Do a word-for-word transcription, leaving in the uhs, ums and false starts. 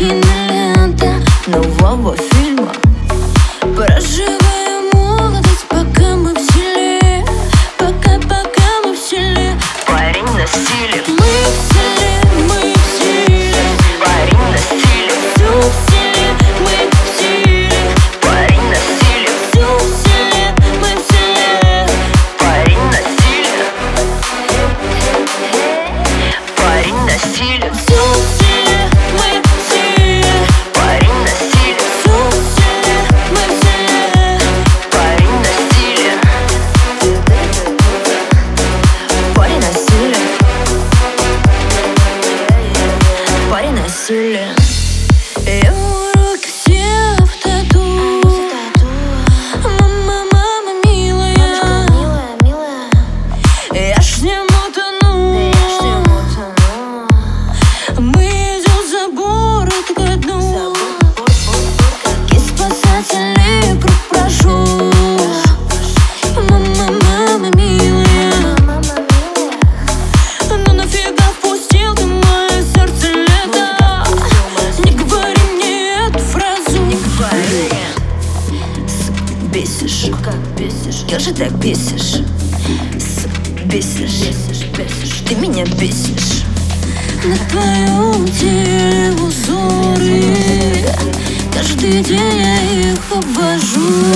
кинолента нового фильма. Проживаем молодость, пока мы в селе, пока, пока мы в селе. Парень на стиле, Мы в селе, мы в селе. парень на стиле, Всю в селе, мы в селе. парень на стиле, Всю в селе, мы в селе. парень на стиле, парень на стиле, Всю в селе, мы в селе. парень на стиле, Всю в селе, мы в селе. парень на стиле, Парень на стиле. Парень на стиле. Его руки все в тату. Мама, мама, милая, я ж не мотану. Мы идем за город ко дну. И спасателей круг прошу. Мама, мама, милая, ну нафига впустил ты мое сердце лето? Не говори мне эту фразу. Не говори. Сука, бесишь. Как бесишь? Я же так бесишь. Сука, бесишь. Бесишь, бесишь. Ты меня бесишь. На твоем теле узоры. Каждый день я их обвожу.